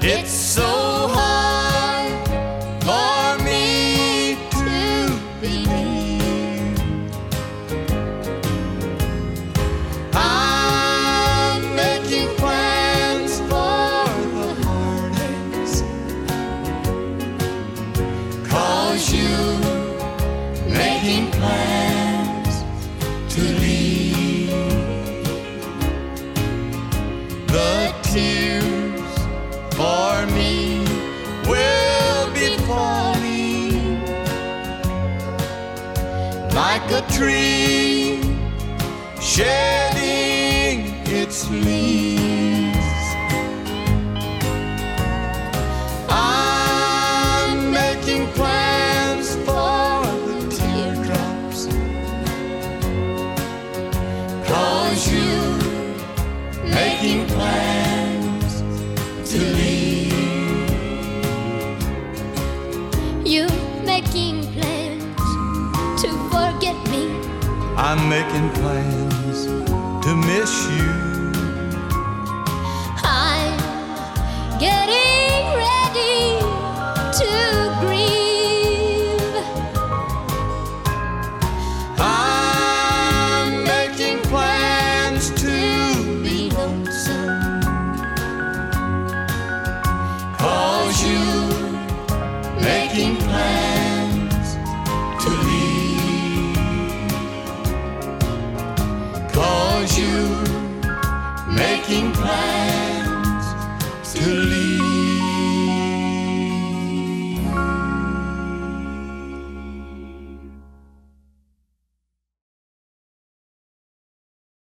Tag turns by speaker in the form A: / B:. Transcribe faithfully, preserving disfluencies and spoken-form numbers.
A: It's so hard for me to believe. I'm making plans for the heartaches, 'cause you making plans to leave. The tears for me will be falling like a tree shedding its leaves. I'm making plans for the teardrops, 'cause you're making plans to leave.
B: You're making plans to forget me.
A: I'm making plans to miss you.
B: I'm getting ready to grieve.
A: I'm making plans to be lonesome, 'cause you're making plans to leave. 'Cause you're making plans to leave.